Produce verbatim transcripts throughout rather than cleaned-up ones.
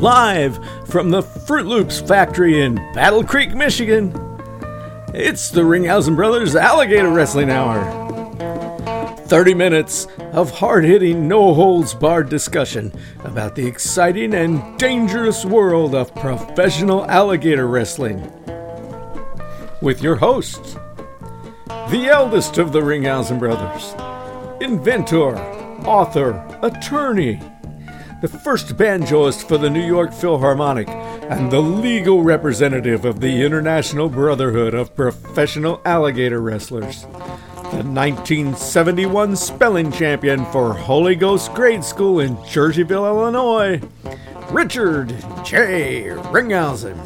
live from the Fruit Loops factory in Battle Creek, Michigan. It's the Ringhausen Brothers Alligator Wrestling Hour. thirty minutes of hard-hitting, no-holds-barred discussion about the exciting and dangerous world of professional alligator wrestling. With your hosts, the eldest of the Ringhausen Brothers, inventor, author, attorney, the first banjoist for the New York Philharmonic, and the legal representative of the International Brotherhood of Professional Alligator Wrestlers, the nineteen seventy-one spelling champion for Holy Ghost Grade School in Jerseyville, Illinois, Richard J. Ringhausen.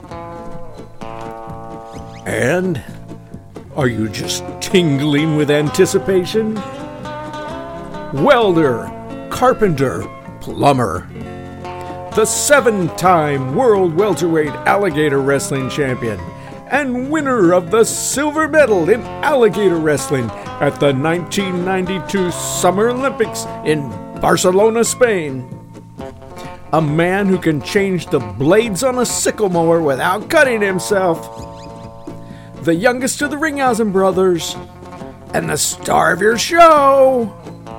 And are you just tingling with anticipation? Welder, carpenter, plumber, the seven-time World Welterweight Alligator Wrestling Champion and winner of the silver medal in alligator wrestling at the nineteen ninety-two Summer Olympics in Barcelona, Spain. A man who can change the blades on a sickle mower without cutting himself. The youngest of the Ringhausen brothers and the star of your show,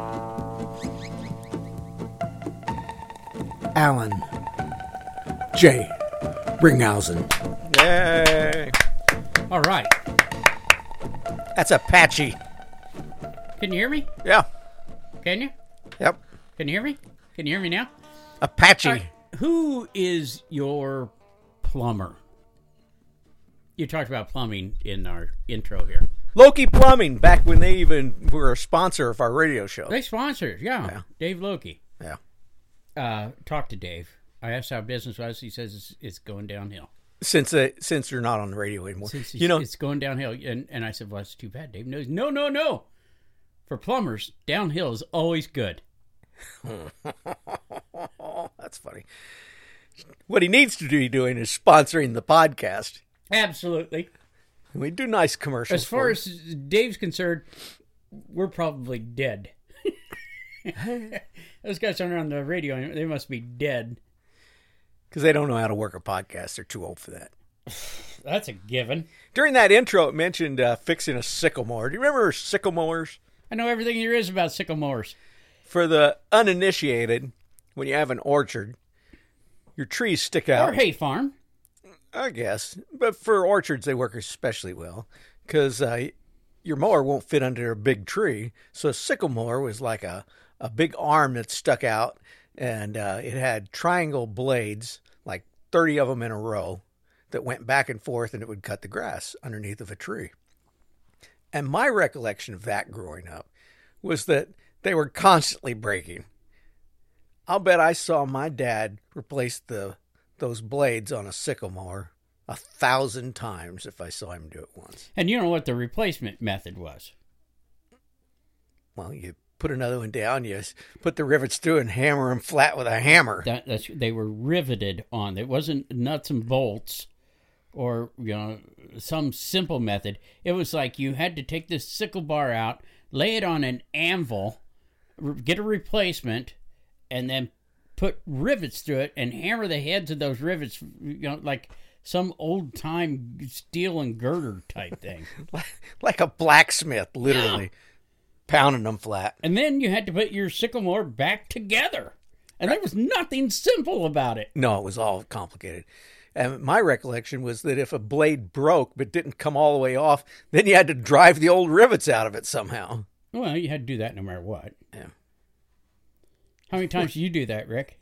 Alan J. Ringhausen. Yay! All right. That's Apache. Can you hear me? Yeah. Can you? Yep. Can you hear me? Can you hear me now? Apache. All right. Who is your plumber? You talked about plumbing in our intro here. Loki Plumbing, back when they even were a sponsor of our radio show. They sponsors, yeah. Yeah. Dave Loki. Yeah. Uh, talk to Dave. I asked how business was. He says it's, it's going downhill. Since uh, since they're not on the radio anymore. Since you know, it's going downhill. And, and I said, well, that's too bad. Dave knows. No, no, no. For plumbers, downhill is always good. That's funny. What he needs to be doing is sponsoring the podcast. Absolutely. We do nice commercials. As far as Dave's concerned, we're probably dead. Those guys aren't on the radio. They must be dead. Because they don't know how to work a podcast. They're too old for that. That's a given. During that intro, it mentioned uh, fixing a sickle mower. Do you remember sickle mowers? I know everything there is about sickle mowers. For the uninitiated, when you have an orchard, your trees stick out. Or hay farm. I guess. But for orchards, they work especially well. Because uh, your mower won't fit under a big tree. So a sickle mower was like a, a big arm that stuck out. And uh, it had triangle blades, like thirty of them in a row, that went back and forth, and it would cut the grass underneath of a tree. And my recollection of that growing up was that they were constantly breaking. I'll bet I saw my dad replace the those blades on a sickle mower a thousand times if I saw him do it once. And you know what the replacement method was? Well, you put another one down, you put the rivets through and hammer them flat with a hammer. That, that's, they were riveted on. It wasn't nuts and bolts or, you know, some simple method. It was like you had to take this sickle bar out, lay it on an anvil, get a replacement, and then put rivets through it and hammer the heads of those rivets, you know, like some old-time steel and girder type thing. Like a blacksmith, literally. Pounding them flat. And then you had to put your sickle mower back together. And there was nothing simple about it. No, it was all complicated. And my recollection was that if a blade broke but didn't come all the way off, then you had to drive the old rivets out of it somehow. Well, you had to do that no matter what. Yeah. How many times did you do that, Rick?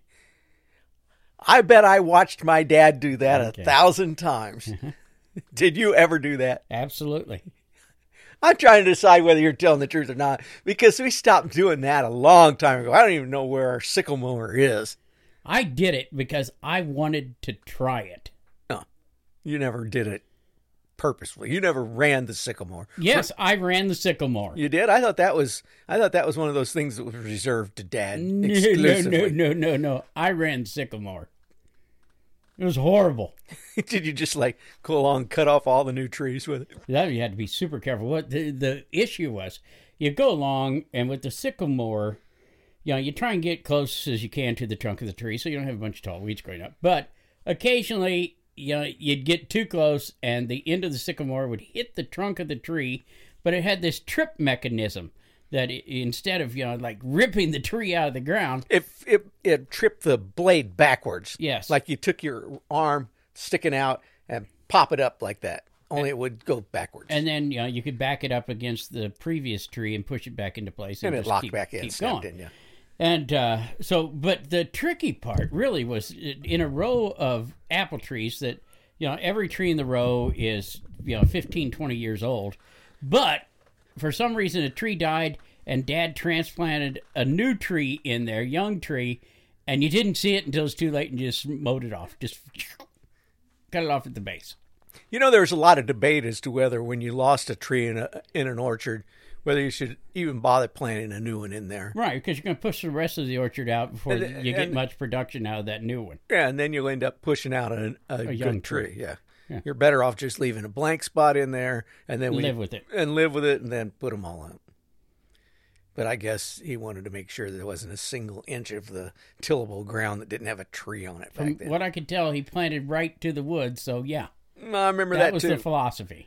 I bet I watched my dad do that Okay. a thousand times. Did you ever do that? Absolutely. I'm trying to decide whether you're telling the truth or not, because we stopped doing that a long time ago. I don't even know where our sickle mower is. I did it because I wanted to try it. No, you never did it purposefully. You never ran the sickle mower. Yes, I ran the sickle mower. You did? I thought that was I thought that was one of those things that was reserved to Dad No, no, exclusively. no, no, no, no. I ran sickle mower. It was horrible. Did you just like go along and cut off all the new trees with it? That you had to be super careful. What the, the issue was, you go along and with the sickle mower, you you know, you try and get close as you can to the trunk of the tree so you don't have a bunch of tall weeds growing up. But occasionally, you know, you'd get too close and the end of the sycamore would hit the trunk of the tree, but it had this trip mechanism that it, instead of, you know, like ripping the tree out of the ground, It, it, it tripped the blade backwards. Yes. Like you took your arm sticking out and pop it up like that. Only it would go backwards. and then, you know, you could back it up against the previous tree and push it back into place. And it just locked keep, back in, keep snapped going. in, yeah. And uh, so, but the tricky part really was in a row of apple trees that, you know, every tree in the row is, you know, fifteen, twenty years old. But for some reason, a tree died and Dad transplanted a new tree in there, young tree, and you didn't see it until it was too late and just mowed it off. Just cut it off at the base. You know, there was a lot of debate as to whether when you lost a tree in a in an orchard, whether you should even bother planting a new one in there. Right, because you're going to push the rest of the orchard out before And- you get and- much production out of that new one. Yeah, and then you'll end up pushing out a, a, good young tree. tree. Yeah. Yeah. You're better off just leaving a blank spot in there and then when Live you- with it. and live with it and then put them all out. But I guess he wanted to make sure there wasn't a single inch of the tillable ground that didn't have a tree on it back From then. what I could tell, he planted right to the woods, so yeah. I remember That, that, was too. the philosophy.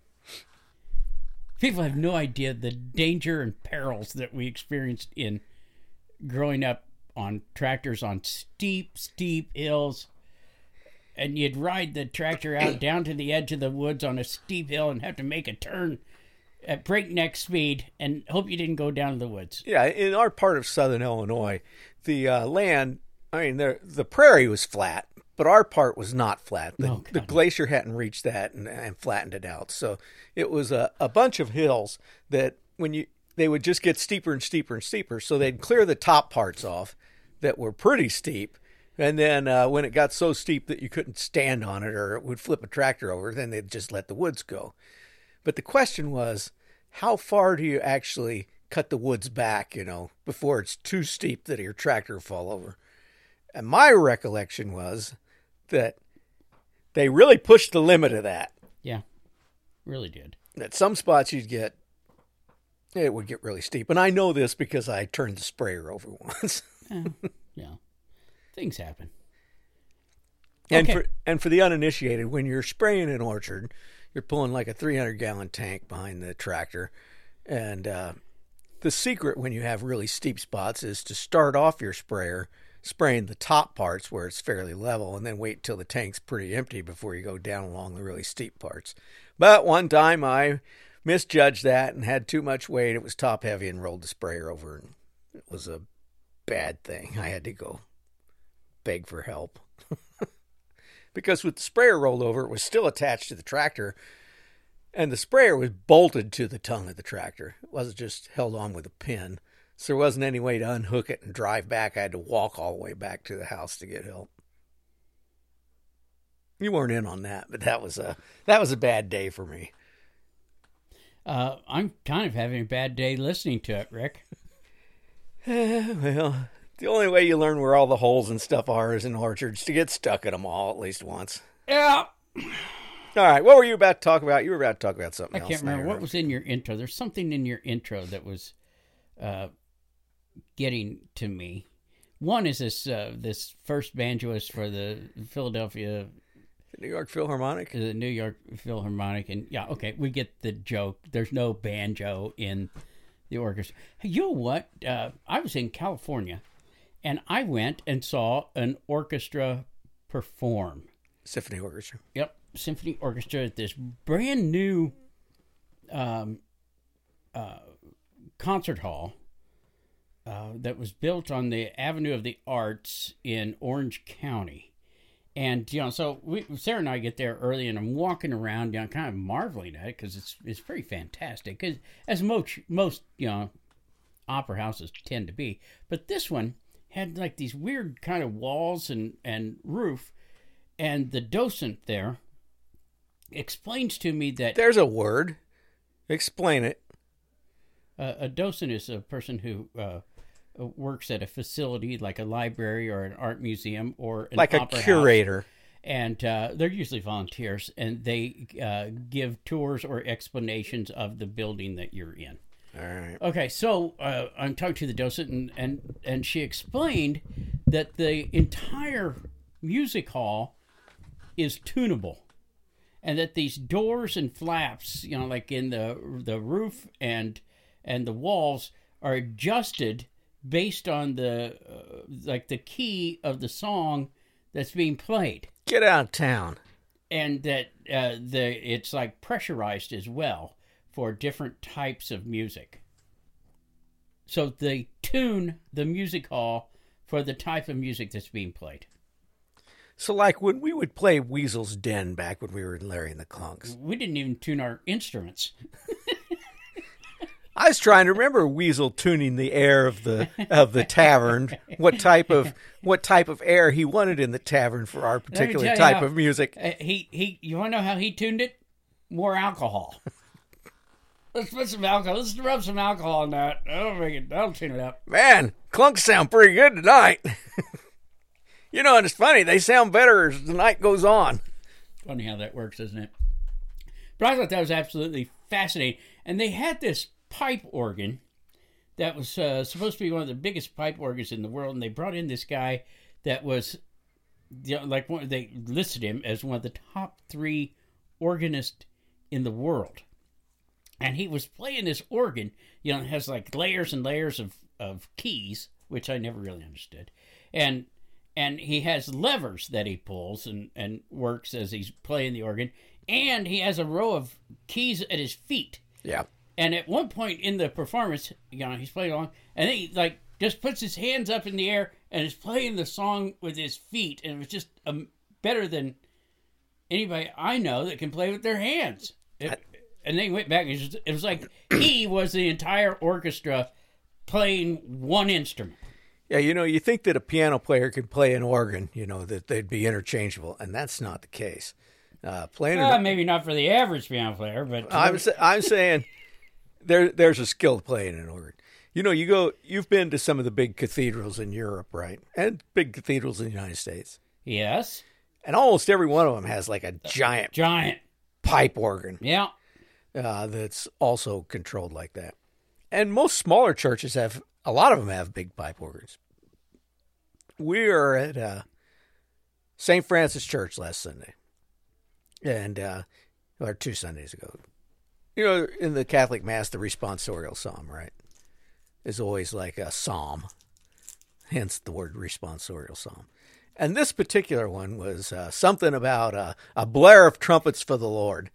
People have no idea the danger and perils that we experienced in growing up on tractors on steep, steep hills. And you'd ride the tractor out down to the edge of the woods on a steep hill and have to make a turn at breakneck speed and hope you didn't go down to the woods. Yeah, in our part of southern Illinois, the uh, land, I mean, the, the prairie was flat, but our part was not flat. The, Oh, the God. glacier hadn't reached that and, and flattened it out. So it was a, a bunch of hills that when you they would just get steeper and steeper and steeper. So they'd clear the top parts off that were pretty steep. And then uh, when it got so steep that you couldn't stand on it or it would flip a tractor over, then they'd just let the woods go. But the question was, how far do you actually cut the woods back, you know, before it's too steep that your tractor will fall over? And my recollection was that they really pushed the limit of that. Yeah, really did. At some spots you'd get, it would get really steep. And I know this because I turned the sprayer over once. Yeah, yeah. Things happen. And Okay. for and for the uninitiated, when you're spraying an orchard, you're pulling like a three hundred gallon tank behind the tractor. And uh, the secret when you have really steep spots is to start off your sprayer spraying the top parts where it's fairly level and then wait till the tank's pretty empty before you go down along the really steep parts. But one time I misjudged that and had too much weight. It was top heavy and rolled the sprayer over. And it was a bad thing. I had to go beg for help. Because with the sprayer rolled over, it was still attached to the tractor, and the sprayer was bolted to the tongue of the tractor. It wasn't just held on with a pin. So there wasn't any way to unhook it and drive back. I had to walk all the way back to the house to get help. You weren't in on that, but that was a that was a bad day for me. Uh, I'm kind of having a bad day listening to it, Rick. Eh, well, the only way you learn where all the holes and stuff are is in orchards, to get stuck in them all at least once. Yeah. All right, what were you about to talk about? You were about to talk about something I else. can't remember there. what was in your intro. There's something in your intro that was uh, getting to me. One is this uh, this first banjoist for the Philadelphia, New York Philharmonic? the New York Philharmonic, and yeah, okay, we get the joke. There's no banjo in the orchestra. Hey, you know what? Uh, I was in California, and I went and saw an orchestra perform. Symphony Orchestra. Yep, symphony orchestra at this brand new um, uh, concert hall uh, that was built on the Avenue of the Arts in Orange County. And, you know, so we, Sarah and I get there early, and I'm walking around, you know, kind of marveling at it because it's it's pretty fantastic. Because as most, most, you know, opera houses tend to be. But this one had like these weird kind of walls and, and roof. And the docent there explains to me that There's a word. Explain it. uh, a docent is a person who uh, works at a facility like a library or an art museum or an Like a opera house. curator. And uh, they're usually volunteers, and they uh, give tours or explanations of the building that you're in. All right. Okay, so uh, I'm talking to the docent, and, and, and she explained that the entire music hall is tunable, and that these doors and flaps, you know, like in the the roof and and the walls, are adjusted based on the uh, like the key of the song that's being played, Get out of town. and that uh, the it's like pressurized as well for different types of music. So they tune the music hall for the type of music that's being played. So, like when we would play Weasel's Den back when we were in Larry and the Clunks, We didn't even tune our instruments. I was trying to remember Weasel tuning the air of the of the tavern. What type of what type of air he wanted in the tavern for our particular tell you type how- of music. Uh, he he. You want to know how he tuned it? More alcohol. Let's put some alcohol. Let's rub some alcohol in that. That'll make it. That'll tune it up. Man, Clunks sound pretty good tonight. You know, and it's funny, they sound better as the night goes on. Funny how that works, isn't it? But I thought that was absolutely fascinating. And they had this pipe organ that was uh, supposed to be one of the biggest pipe organs in the world, and they brought in this guy that was, you know, like one, they listed him as one of the top three organists in the world. And he was playing this organ, you know, it has like layers and layers of, of keys, which I never really understood. And and he has levers that he pulls and, and works as he's playing the organ. And he has a row of keys at his feet. Yeah. And at one point in the performance, you know, he's playing along, and then he like just puts his hands up in the air and is playing the song with his feet, and it was just um, better than anybody I know that can play with their hands. It, and then he went back, and it was, it was like he was the entire orchestra playing one instrument. Yeah, you know, you think that a piano player could play an organ, you know, that they'd be interchangeable, and that's not the case. Uh, playing Uh, an, maybe not for the average piano player, but I'm sa- I'm saying there there's a skill to playing an organ. You know, you go, you've been to some of the big cathedrals in Europe, right? And big cathedrals in the United States. yes, And almost every one of them has like a giant giant, pipe organ yeah. uh, that's also controlled like that. And most smaller churches have, a lot of them have big pipe organs. We are at uh, Saint Francis Church last Sunday, and uh, or two Sundays ago. You know, in the Catholic Mass, the responsorial psalm, right, is always like a psalm, hence the word responsorial psalm. And this particular one was uh, something about uh, a blare of trumpets for the Lord.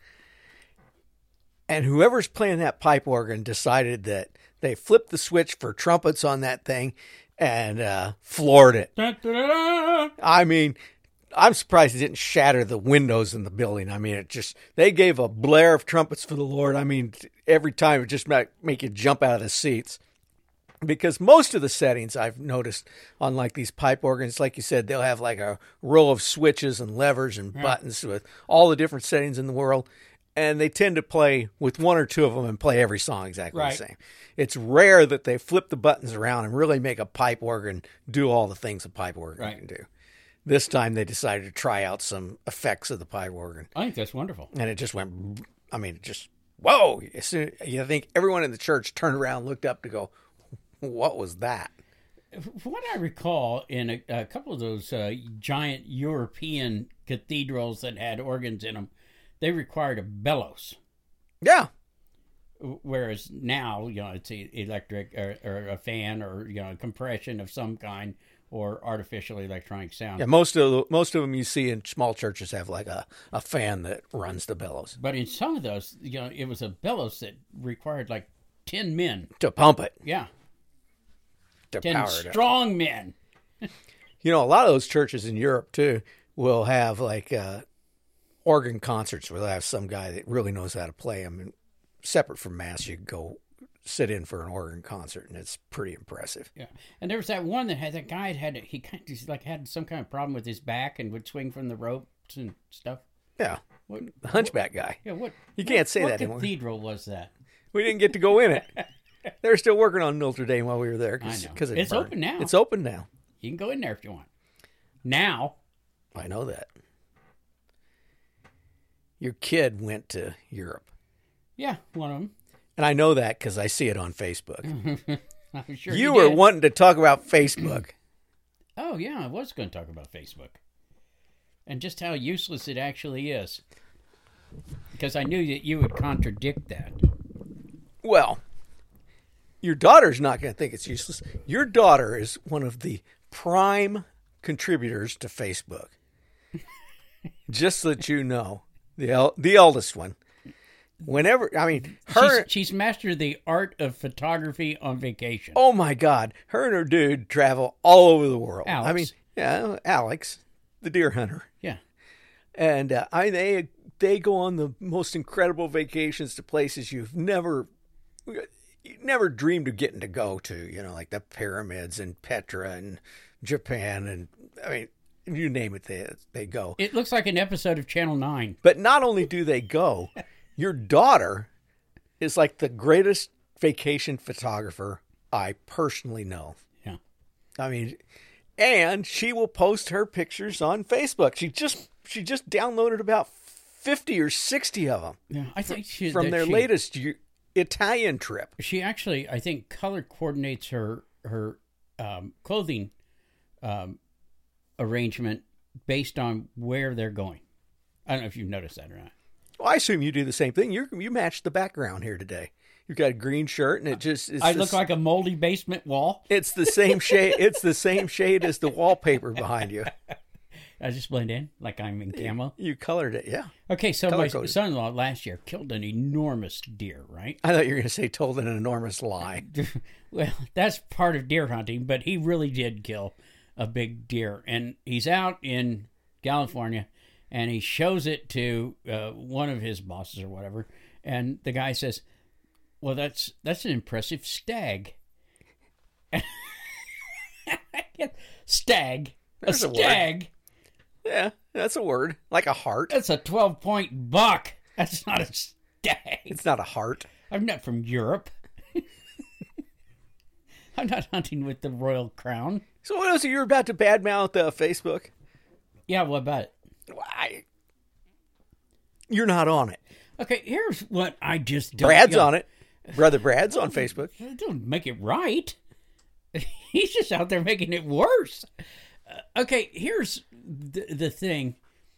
And whoever's playing that pipe organ decided that they flipped the switch for trumpets on that thing and uh, floored it. Dun, dun, dun, dun. I mean, I'm surprised it didn't shatter the windows in the building. I mean, it just, they gave a blare of trumpets for the Lord. I mean, every time it just make, make you jump out of the seats. Because most of the settings I've noticed on like these pipe organs, like you said, they'll have like a row of switches and levers and buttons with all the different settings in the world. And they tend to play with one or two of them and play every song exactly Right. the same. It's rare that they flip the buttons around and really make a pipe organ do all the things a pipe organ Right. can do. This time they decided to try out some effects of the pipe organ. I think that's wonderful. And it just went, I mean, just, whoa. As soon- You think everyone in the church turned around, looked up to go, what was that? From what I recall, in a, a couple of those uh, giant European cathedrals that had organs in them, they required a bellows. Yeah. Whereas now, you know, it's e- electric or, or a fan or, you know, compression of some kind or artificial electronic sound. Yeah, most of the, most of them you see in small churches have like a, a fan that runs the bellows But in some of those, you know, it was a bellows that required like ten men. to pump it, Yeah. to ten power it up. strong men. You know, a lot of those churches in Europe too will have like uh, organ concerts where they'll have some guy that really knows how to play them. And separate from mass, you can go sit in for an organ concert, and it's pretty impressive. Yeah, and there was that one that had that guy had he kind of like had some kind of problem with his back and would swing from the ropes and stuff. Yeah, What? the hunchback guy. Yeah, what? You can't what, say what that anymore. cathedral was that? We didn't get to go in it. They're still working on Notre Dame while we were there. Cause, I know. 'cause it It's burned. open now. It's open now. You can go in there if you want. Now, I know that. Your kid went to Europe. yeah, one of them. And I know that because I see it on Facebook. I'm sure you you were did. wanting to talk about Facebook. Oh, yeah, I was going to talk about Facebook. And just how useless it actually is. Because I knew that you would contradict that. Well, your daughter's not going to think it's useless. Your daughter is one of the prime contributors to Facebook. Just so that you know, the el- the eldest one. Whenever, I mean, her. She's, she's mastered the art of photography on vacation. Oh my God, her and her dude travel all over the world. Alex. I mean, yeah, Alex, the deer hunter, Yeah. and uh, I they they go on the most incredible vacations to places you've never. You never dreamed of getting to go to, you know, like the pyramids and Petra and Japan, and I mean, you name it, they they go. It looks like an episode of Channel nine. But not only do they go, your daughter is like the greatest vacation photographer I personally know. Yeah. I mean, and she will post her pictures on Facebook. She just she just downloaded about fifty or sixty of them Yeah. I think she, from that their she, latest U- Italian trip. She actually, I think, color coordinates her her um, clothing um, arrangement based on where they're going. I don't know if you've noticed that or not. Well, I assume you do the same thing. You you match the background here today. You've got a green shirt, and it just it's I this- look like a moldy basement wall. it's the same shade. It's the same shade as the wallpaper behind you. I just blend in like I'm in camo. You colored it, yeah. Okay, so my Color-coded. son-in-law last year killed an enormous deer, right? I thought you were going to say told an enormous lie. Well, that's part of deer hunting, but he really did kill a big deer. And he's out in California, and he shows it to uh, one of his bosses or whatever. And the guy says, well, that's that's an impressive stag. Stag. There's a a word. stag. Yeah, that's a word. Like a heart. That's a twelve-point buck. That's not a stag. It's not a heart. I'm not from Europe. I'm not hunting with the Royal Crown. So what else? You're about to badmouth uh, Facebook? Yeah, what about it? Why? You're not on it. Okay, here's what I just don't Brad's you know, on it. Brother Brad's on Facebook. That don't make it right. He's just out there making it worse. Uh, okay, here's the, the thing.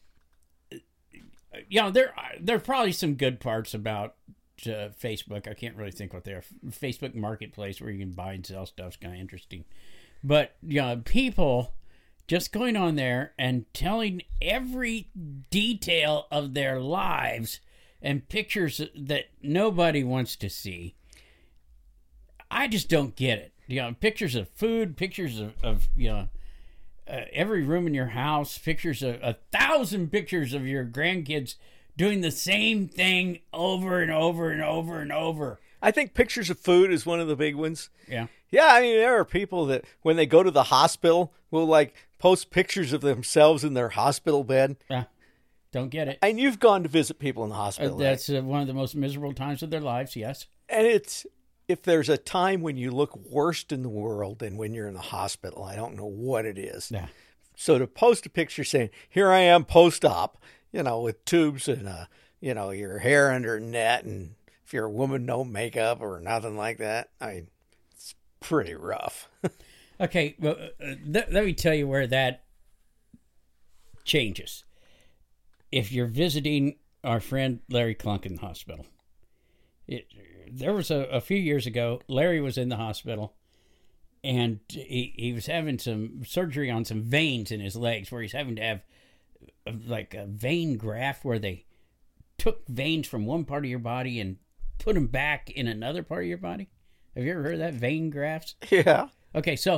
You know, there are, there are probably some good parts about uh, Facebook. I can't really think what they are. Facebook Marketplace, where you can buy and sell stuff, is kind of interesting. But, you know, people just going on there and telling every detail of their lives and pictures that nobody wants to see. I just don't get it. You know, pictures of food, pictures of, of you know, uh, every room in your house, pictures of a thousand pictures of your grandkids doing the same thing over and over and over and over. I think pictures of food is one of the big ones. Yeah. Yeah, I mean, there are people that when they go to the hospital will like post pictures of themselves in their hospital bed. Yeah. Don't get it. And you've gone to visit people in the Uh, hospital. right? that's uh, one of the most miserable times of their lives, yes. And it's, if there's a time when you look worst in the world than when you're in the hospital, I don't know what it is. Yeah. So to post a picture saying, here I am post-op, you know, with tubes and, uh, you know, your hair under a net, and if you're a woman, no makeup or nothing like that. I mean, it's pretty rough. Okay, well, uh, th- let me tell you where that changes. If you're visiting our friend Larry Klunk in the hospital, it, there was a, a few years ago, Larry was in the hospital, and he, he was having some surgery on some veins in his legs, where he's having to have uh, like a vein graft, where they took veins from one part of your body and put them back in another part of your body. Have you ever heard of that, vein grafts? Yeah. Okay, so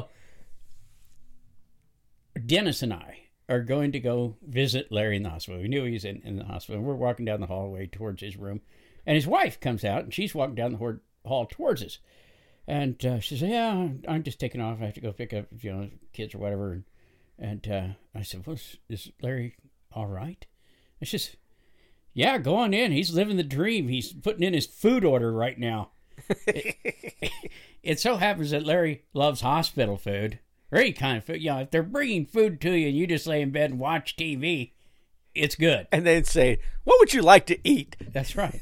Dennis and I are going to go visit Larry in the hospital. We knew he was in, in the hospital. We're walking down the hallway towards his room, and his wife comes out, and she's walking down the hor- hall towards us. And uh, she said, yeah, I'm just taking off. I have to go pick up, you know, kids or whatever. And, and uh, I said, well, is, is Larry all right? And she says, yeah, go on in. He's living the dream. He's putting in his food order right now. it, it so happens that Larry loves hospital food, or any kind of food. You know, if they're bringing food to you and you just lay in bed and watch T V, it's good. And then say, what would you like to eat? That's right.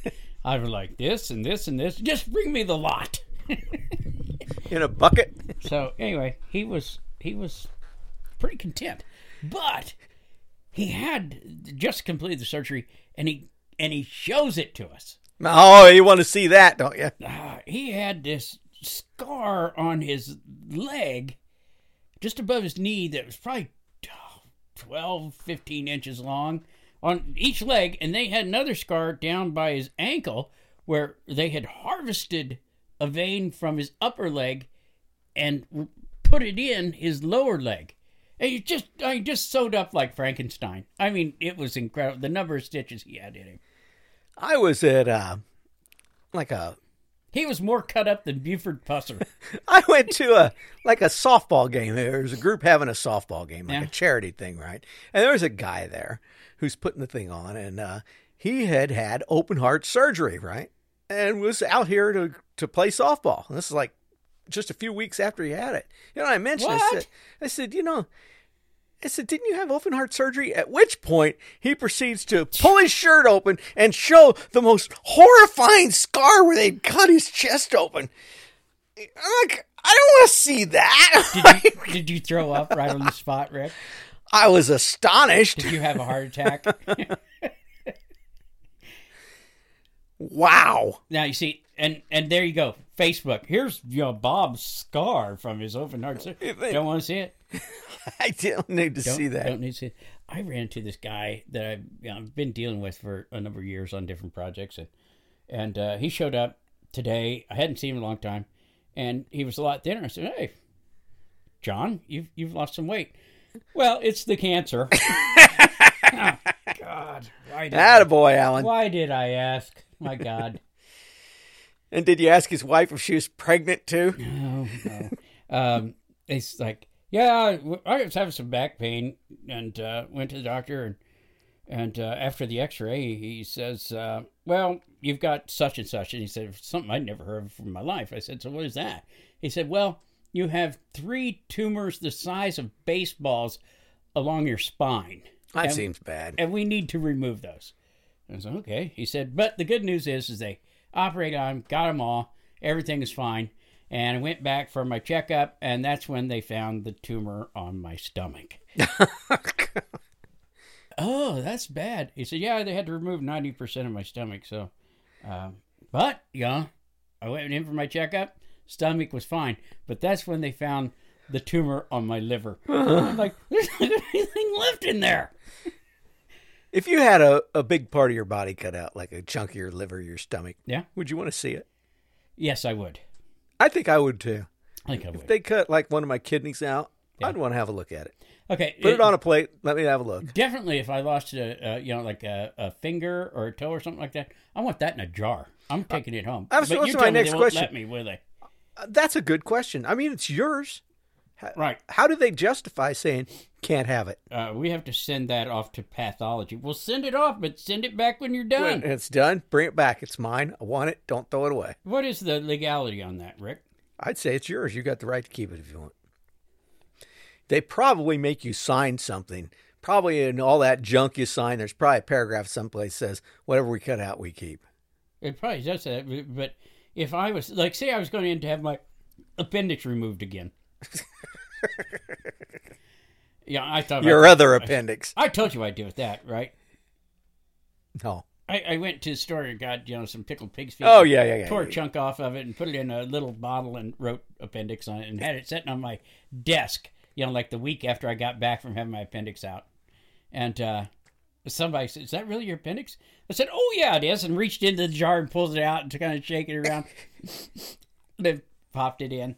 I was like, this and this and this. Just bring me the lot. In a bucket? So anyway, he was he was pretty content. But he had just completed the surgery, and he and he shows it to us. Oh, you want to see that, don't you? Uh, he had this scar on his leg, just above his knee, that was probably twelve, fifteen inches long on each leg, and they had another scar down by his ankle where they had harvested a vein from his upper leg and put it in his lower leg. And he just, I just sewed up like Frankenstein. I mean, it was incredible. The number of stitches he had in him. I was at uh, like a. He was more cut up than Buford Pusser. I went to a like a softball game. There was a group having a softball game, like Yeah. a charity thing, right? And there was a guy there who's putting the thing on, and uh, he had had open heart surgery, right? And was out here to, to play softball. And this is like just a few weeks after he had it. You know, I mentioned, I What? said, I said, you know, I said, didn't you have open heart surgery? At which point he proceeds to pull his shirt open and show the most horrifying scar where they'd cut his chest open. I'm like, I don't want to see that. Did you, did you throw up right on the spot, Rick? I was astonished. Did you have a heart attack? Wow. Now you see, and and there you go. Facebook. Here's you know Bob's scar from his open heart surgery. Don't want to see it. I don't need to Don't, see that. Don't need to see it. I ran into this guy that I've you know, been dealing with for a number of years on different projects, and and uh, he showed up today. I hadn't seen him in a long time, and he was a lot thinner. I said, "Hey, John, you've you've lost some weight." Well, it's the cancer. Oh, God, why did I, Attaboy, Alan. why did I ask? My God. And did you ask his wife if she was pregnant too? No, no. Um, it's like, yeah, I was having some back pain, and uh, went to the doctor, and and uh, after the X-ray, he says, uh, "Well, you've got such and such," and he said something I'd never heard of in my life. I said, "So what is that?" He said, "Well, you have three tumors the size of baseballs along your spine, That and, seems bad. and we need to remove those." I said, "Okay." He said, "But the good news is, is they operated on him, got them all, everything is fine." And I went back for my checkup, and that's when they found the tumor on my stomach. Oh, that's bad. He said, "Yeah, they had to remove ninety percent of my stomach." So, um, but, yeah, I went in for my checkup. Stomach was fine. But that's when they found the tumor on my liver. I'm like, there's not anything left in there. If you had a, a big part of your body cut out, like a chunk of your liver, your stomach, Yeah? would you want to see it? Yes, I would. I think I would too. I think I would. If they cut like one of my kidneys out, Yeah. I'd want to have a look at it. Okay. Put it on a plate. Let me have a look. Definitely, if I lost a, uh, you know, like a, a finger or a toe or something like that, I want that in a jar. I'm taking it home. that was- But that's you my tell me next they won't question. let me, will they? Uh, That's a good question. I mean, it's yours. Right. How do they justify saying can't have it? Uh, we have to send that off to pathology. We'll send it off, but send it back when you're done. When it's done, bring it back. It's mine. I want it. Don't throw it away. What is the legality on that, Rick? I'd say it's yours. You got the right to keep it if you want. They probably make you sign something. Probably in all that junk you sign, there's probably a paragraph someplace that says, whatever we cut out, we keep. It probably does that, but if I was, like, say I was going in to have my appendix removed again. Yeah, I thought Your I, other appendix. I told you I'd do with that, right? No. I, I went to the store and got, you know, some pickled pig's feet. Oh, yeah, yeah, yeah. Tore yeah, a chunk off of it and put it in a little bottle and wrote appendix on it and had it sitting on my desk, you know, like the week after I got back from having my appendix out. And uh, somebody said, "Is that really your appendix?" I said, "Oh, yeah, it is," and reached into the jar and pulled it out and to kind of shake it around. Then popped it in.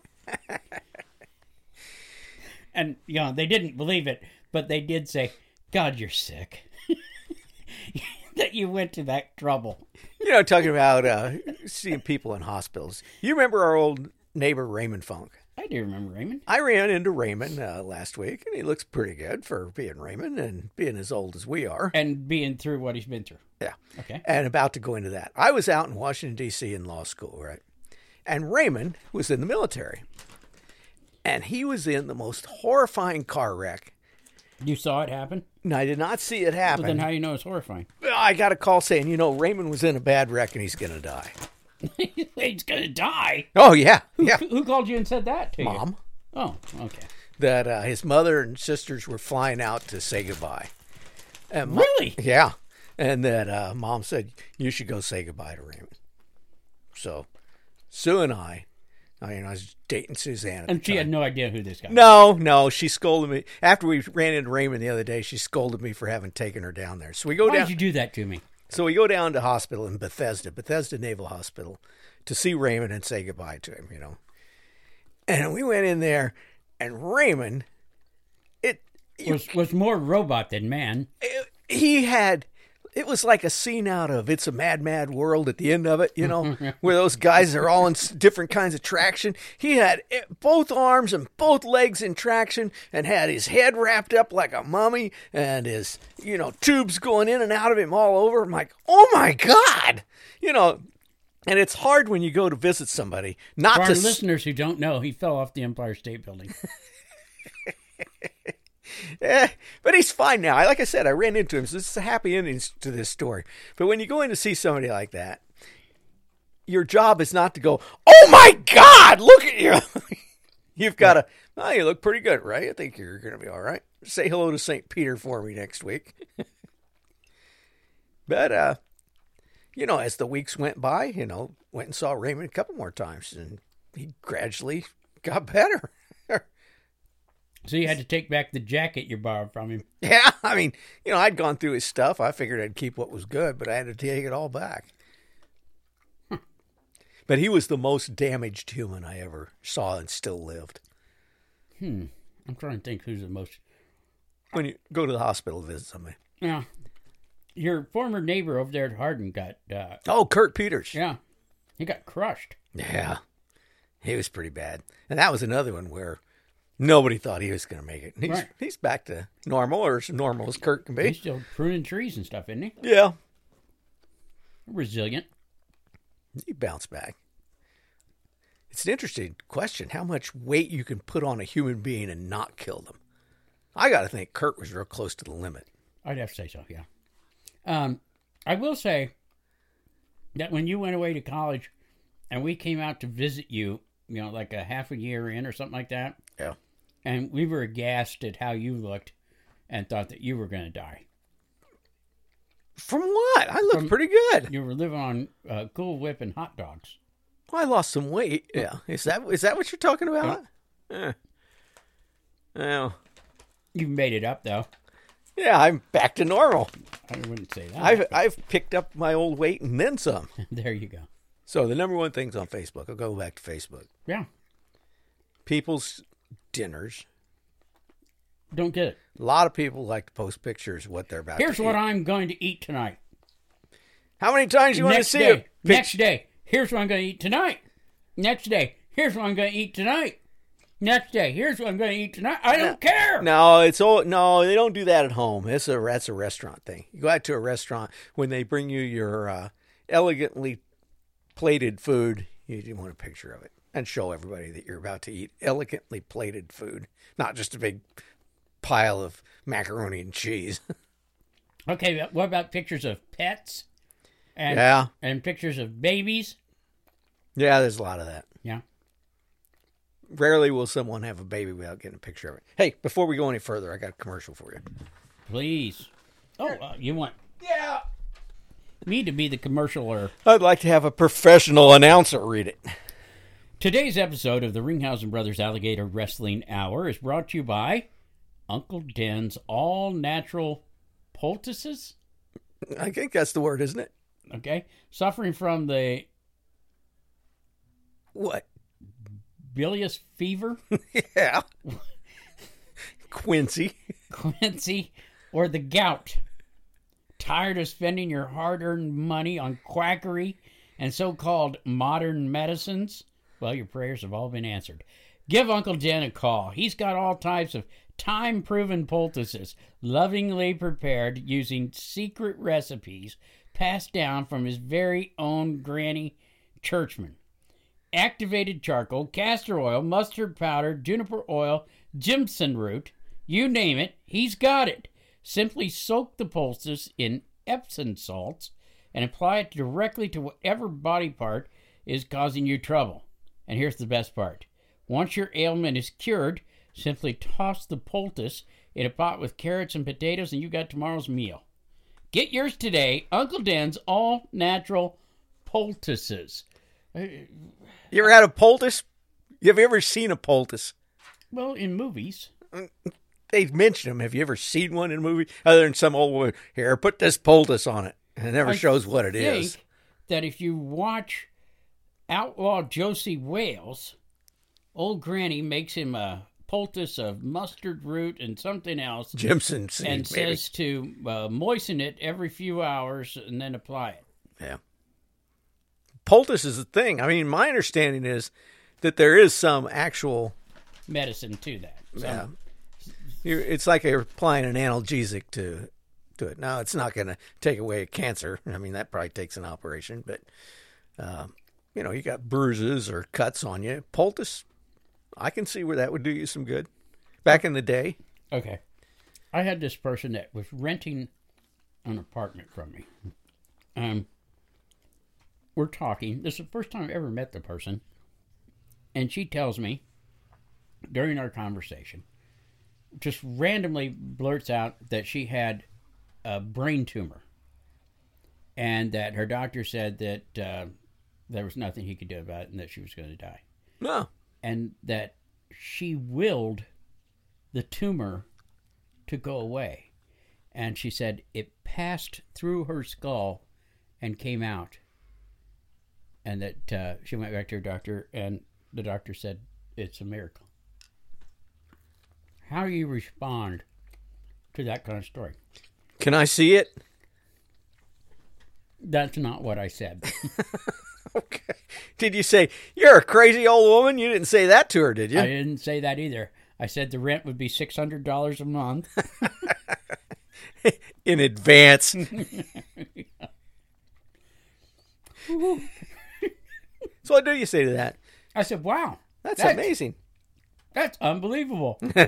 And, you know, they didn't believe it, but they did say, "God, you're sick." That you went to that trouble. You know, talking about uh, seeing people in hospitals. You remember our old neighbor, Raymond Funk? I do remember Raymond. I ran into Raymond uh, last week, and he looks pretty good for being Raymond and being as old as we are. And being through what he's been through. Yeah. Okay. And about to go into that. I was out in Washington, D C in law school, right? And Raymond was in the military. And he was in the most horrifying car wreck You saw it happen? No, I did not see it happen. Well, then how do you know it's horrifying? I got a call saying, you know, Raymond was in a bad wreck and he's going to die. He's going to die? Oh, yeah. Yeah. Who, who called you and said that to you? Mom. Oh, okay. That uh, his mother and sisters were flying out to say goodbye. And Mo- Really? Yeah. And that uh, Mom said, you should go say goodbye to Raymond. So Sue and I, I mean, I was dating Suzanne at And the she time. had no idea who this guy was. No, no, she scolded me. After we ran into Raymond the other day, she scolded me for having taken her down there. So we go Why down. did you do that to me? So we go down to hospital in Bethesda, Bethesda Naval Hospital, to see Raymond and say goodbye to him, you know. And we went in there, and Raymond, it, Was was more robot than man. it he had, it was like a scene out of It's a Mad, Mad World at the end of it, you know, where those guys are all in s- different kinds of traction. He had it- both arms and both legs in traction and had his head wrapped up like a mummy and his, you know, tubes going in and out of him all over. I'm like, oh my God, you know. And it's hard when you go to visit somebody not For our to s- listeners who don't know, he fell off the Empire State Building. Eh, but he's fine now. I Like I said, I ran into him, so this is a happy ending to this story. But when you go in to see somebody like that, your job is not to go, oh my God, look at you. You've got to, oh, you look pretty good, right? I think you're going to be all right. Say hello to Saint Peter for me next week. But, uh, you know, as the weeks went by, you know, went and saw Raymond a couple more times, and he gradually got better. So you had to take back the jacket you borrowed from him. Yeah, I mean, you know, I'd gone through his stuff. I figured I'd keep what was good, but I had to take it all back. But he was the most damaged human I ever saw and still lived. Hmm. I'm trying to think who's the most... When you go to the hospital to visit somebody. Yeah. Your former neighbor over there at Hardin got... Uh, Oh, Kurt Peters. yeah. He got crushed. Yeah, he was pretty bad. And that was another one where nobody thought he was going to make it. He's, Right. he's back to normal, or as normal as Kurt can be. He's still pruning trees and stuff, isn't he? Yeah, Resilient. he bounced back. It's an interesting question, how much weight you can put on a human being and not kill them. I got to think Kurt was real close to the limit. I'd have to say so, yeah. Um, I will say that when you went away to college and we came out to visit you, you know, like a half a year in or something like that, Yeah. and we were aghast at how you looked and thought that you were going to die. From what? I look From- pretty good. You were living on uh, Cool Whip and hot dogs. Well, I lost some weight. Yeah. Is that is that what you're talking about? Yeah. Well, You made it up, though. yeah, I'm back to normal. I wouldn't say that. I've I've picked up my old weight and then some. There you go. So the number one thing's on Facebook. I'll go back to Facebook. Yeah. People's dinners. Don't get it. A lot of people like to post pictures of what they're about Here's to what eat. I'm going to eat tonight. How many times you want to Next see day. a pic- Next day. Here's what I'm going to eat tonight. Next day. Here's what I'm going to eat tonight. Next day. Here's what I'm going to eat tonight. I don't care. No, it's all no. They don't do that at home. It's a that's a restaurant thing. You go out to a restaurant when they bring you your uh, elegantly plated food. You, you want a picture of it and show everybody that you're about to eat elegantly plated food, not just a big pile of macaroni and cheese. Okay, what about pictures of pets? And, Yeah. And pictures of babies? Yeah, there's a lot of that. Yeah. Rarely will someone have a baby without getting a picture of it. Hey, before we go any further, I got a commercial for you. Please. Oh, uh, you want Yeah. me to be the commercialer. I'd like to have a professional announcer read it. Today's episode of the Ringhausen Brothers Alligator Wrestling Hour is brought to you by Uncle Den's all-natural poultices. I think that's the word, isn't it? Okay, suffering from the What? bilious fever, Yeah. Quincy. Quincy, or the gout. Tired of spending your hard-earned money on quackery and so-called modern medicines? Well, your prayers have all been answered. Give Uncle Den a call. He's got all types of time-proven poultices, lovingly prepared using secret recipes passed down from his very own Granny Churchman. Activated charcoal, castor oil, mustard powder, juniper oil, Jimson root, You name it, he's got it. Simply soak the poultice in Epsom salts and apply it directly to whatever body part is causing you trouble. And here's the best part. Once your ailment is cured, simply toss the poultice in a pot with carrots and potatoes and you got tomorrow's meal. Get yours today. Uncle Den's all-natural poultices. You ever had a poultice? Have you ever seen a poultice? Well, in movies. They mention them. Have you ever seen one in a movie? Other than some old woman, here, put this poultice on it. And it never I shows what it think is. That if you watch Outlaw Josie Wales, old Granny makes him a poultice of mustard root and something else. Jimson seed, and maybe. says to uh, moisten it every few hours and then apply it. Yeah. Poultice is a thing. I mean, my understanding is that there is some actual medicine to that. So, yeah. You're, it's like you're applying an analgesic to to it. Now, it's not going to take away cancer. I mean, that probably takes an operation. But, uh, you know, you got bruises or cuts on you. Poultice, I can see where that would do you some good. Back in the day. Okay. I had this person that was renting an apartment from me. Um, we're talking. This is the first time I ever met the person. And she tells me, during our conversation, just randomly blurts out that she had a brain tumor. And that her doctor said that uh, there was nothing he could do about it and that she was going to die. No. And that she willed the tumor to go away. And she said it passed through her skull and came out. And that uh, she went back to her doctor, and the doctor said it's a miracle. How do you respond to that kind of story? Can I see it? That's not what I said. Okay. Did you say, you're a crazy old woman? You didn't say that to her, did you? I didn't say that either. I said the rent would be six hundred dollars a month. In advance. So what do you say to that? I said, wow. That's, that's amazing. That's unbelievable. I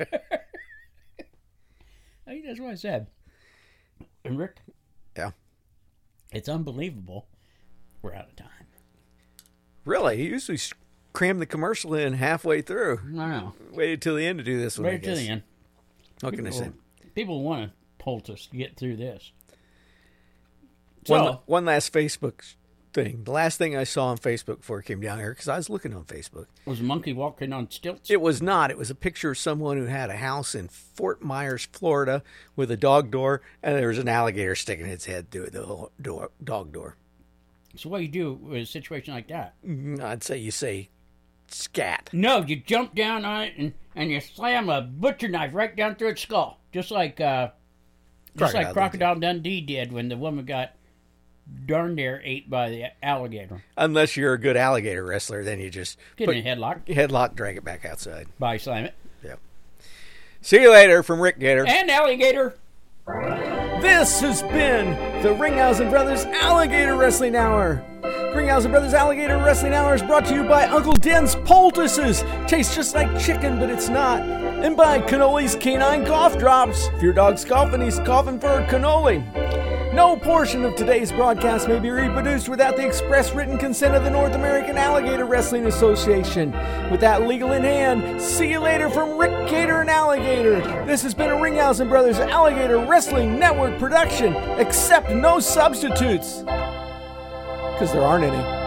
think that's what I said. And Rick? Yeah. It's unbelievable. We're out of time. Really? You usually cram the commercial in halfway through. I know. Waited till the end to do this one, Right I to guess. the end. What can I say? People want to poultice to get through this. So, One, one last Facebook thing. The last thing I saw on Facebook before I came down here, because I was looking on Facebook. Was a monkey walking on stilts? It was not. It was a picture of someone who had a house in Fort Myers, Florida, with a dog door, and there was an alligator sticking its head through the whole door, dog door. So what do you do with a situation like that? I'd say you say scat. No, you jump down on it and, and you slam a butcher knife right down through its skull. Just like uh, just Crocodile like Crocodile Dundee did when the woman got darn near ate by the alligator. Unless you're a good alligator wrestler, then you just Get put in a headlock. headlock, drag it back outside. Body slam it. Yep. See you later from Rick Gator. And alligator. This has been the Ringhausen Brothers Alligator Wrestling Hour. Ringhausen Brothers Alligator Wrestling Hour is brought to you by Uncle Den's Poultices. Tastes just like chicken, but it's not. And by Cannoli's Canine Cough Drops. If your dog's coughing, he's coughing for a cannoli. No portion of today's broadcast may be reproduced without the express written consent of the North American Alligator Wrestling Association. With that legal in hand, see you later from Rick Gator and Alligator. This has been a Ringhausen Brothers Alligator Wrestling Network production, except no substitutes. Because there aren't any.